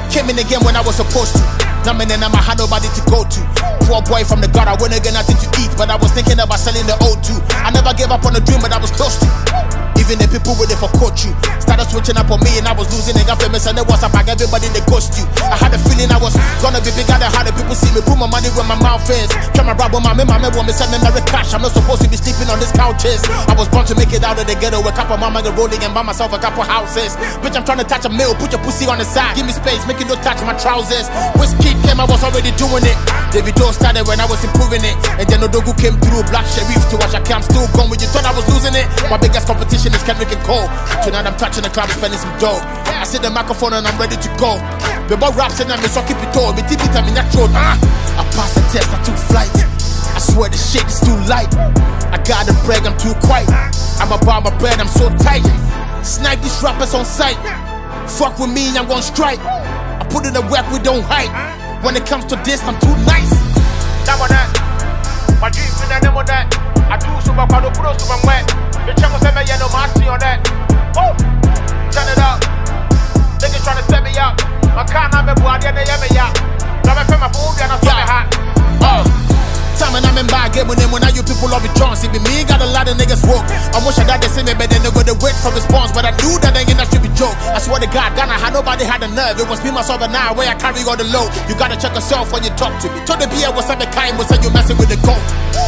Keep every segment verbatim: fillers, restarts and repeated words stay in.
Came in again when I was supposed to. Now man, and I had nobody to go to. Poor boy from the gutter, wouldn't get nothing to eat, but I was thinking about selling the O two. I never gave up on the dream, but I was close to. Even the people with it for coach you started switching up on me, and I was losing. They got famous and it was up like everybody they ghost you. I had a feeling I was gonna be bigger than how the people see me. Put my money where my mouth is. Try my rap with my man, my man want me send me every cash. I'm not supposed to be sleeping on these couches. I was born to make it out of the ghetto. A couple mama get rolling and buy myself a couple houses. Bitch, I'm trying to touch a mill. Put your pussy on the side. Give me space, make it no touch my trousers. Whiskey came, I was already doing it. David Doe started when I was improving it. And then Odogu came through. Black Sheriff to Ashake, I'm still gone. When you thought I was losing it, my biggest competition is Kendrick and Cole. Tonight I'm touching the club and spending some dough. I see the microphone and I'm ready to go. The boy raps and I'm so keep it all. Me T V time in that road. Ah, I passed the test, I took flight. I swear the shit is too light. I gotta brag, I'm too quiet. I'm about my bread, I'm so tight. Snipe these rappers on sight. Fuck with me, I'm gonna strike. I put in the work, we don't hide. When it comes to this, I'm too nice. That one that. My dream in the name of that. I do so much, I don't put us to my wet. The channel said me, yeah, no mercy on that. Oh, turn it up. Niggas tryna set me up. My car not me boy, they yeah me ya. Now me feel my food, and I saw me hot. Oh, time and I'm in bag game with them. When now you people love it drunk. See me, me got a lot of niggas woke. I wish I that they see me, but then they go to wait for response. But I knew that ain't that should be joke. I swear to God, Ghana had nobody had the nerve. It was me, myself, and I where I carry all the load. You gotta check yourself when you talk to me. Told the B I was at the kind, was say you messing with the goat.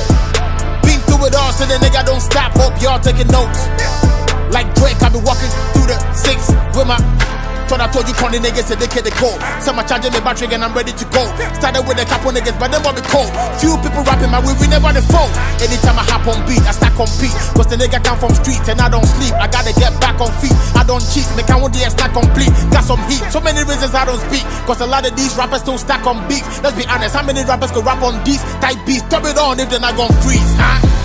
Been through it all, so the nigga don't stop. Hope y'all taking notes. Like Drake, I be walking through the six with my. Thought I told you, corny niggas said they can't go. Some are charging me battery and I'm ready to go. Started with a couple niggas, but them will be cold. Few people rapping my way, we never the fold. Anytime I hop on beat, I start compete. Cause the nigga come from streets and I don't sleep. I gotta get back on feet. I don't cheat, make I want the it's not complete. Got some heat, so many reasons I don't speak. Cause a lot of these rappers don't stack on beef. Let's be honest, how many rappers could rap on these type beats? Turn it on if they're not gon' freeze, huh?